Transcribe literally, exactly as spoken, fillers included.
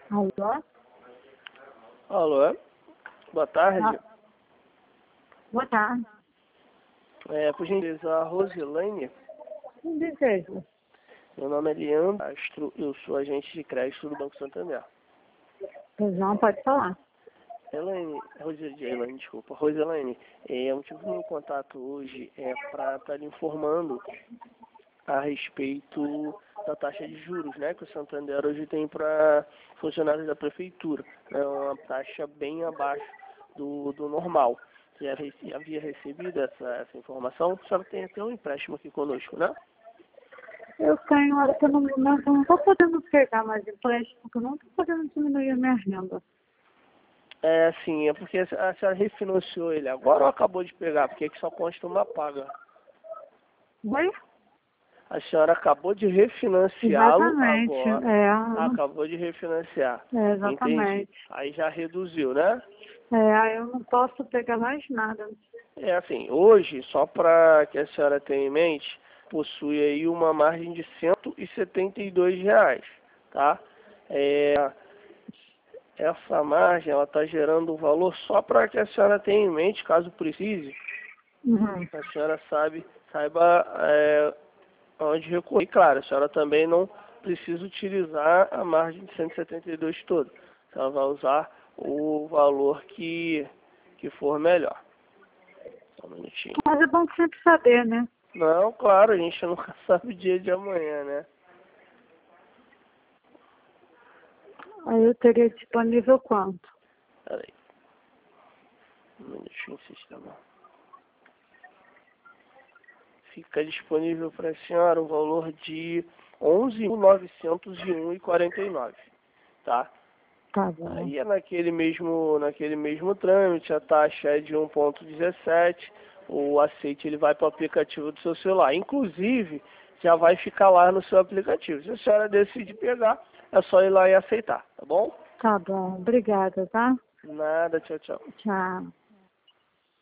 Alô? Alô, boa tarde. Ah, boa tarde. É, por gentileza, a Roselaine. Um desejo. Meu nome é Leandro Castro, eu sou agente de crédito do Banco Santander. Pois não, pode falar. Elaine, Roselaine, desculpa, Roselaine, é, o motivo do meu contato hoje é para estar lhe informando a respeito da taxa de juros, né, que o Santander hoje tem para funcionários da prefeitura. É uma taxa bem abaixo do, do normal. Você já rece- havia recebido essa, essa informação? Só tem até um empréstimo aqui conosco, né? Eu tenho, hora que eu não, não, eu não estou podendo pegar mais empréstimo, porque eu não estou podendo diminuir a minha renda. É, sim, é porque a senhora refinanciou ele agora ou acabou de pegar? Porque aqui só consta uma paga. Oi? A senhora acabou de refinanciá-lo Exatamente. agora. É, Ah, acabou de refinanciar. é, Entendi. exatamente. Aí já reduziu, né? É, aí eu não posso pegar mais nada. É assim, hoje, só para que a senhora tenha em mente, possui aí uma margem de cento e setenta e dois reais, tá? É, essa margem, ela está gerando um valor só para que a senhora tenha em mente, caso precise, Uhum. a senhora sabe, saiba é, onde recorrer. E claro, a senhora também não precisa utilizar a margem de cento e setenta e dois toda. Ela vai usar o valor que, que for melhor. Só um minutinho. Mas é bom sempre saber, né? Não, claro, a gente nunca sabe o dia de amanhã, né? Aí eu teria disponível quanto? Peraí. Um minutinho, sistema. Fica disponível para a senhora o valor de onze mil novecentos e um e quarenta e nove, tá? Tá bom. Aí é naquele mesmo, naquele mesmo trâmite, a taxa é de um vírgula dezessete, o aceite ele vai para o aplicativo do seu celular. Inclusive, já vai ficar lá no seu aplicativo. Se a senhora decidir pegar, é só ir lá e aceitar, tá bom? Tá bom. Obrigada, tá? Nada, tchau, tchau. Tchau.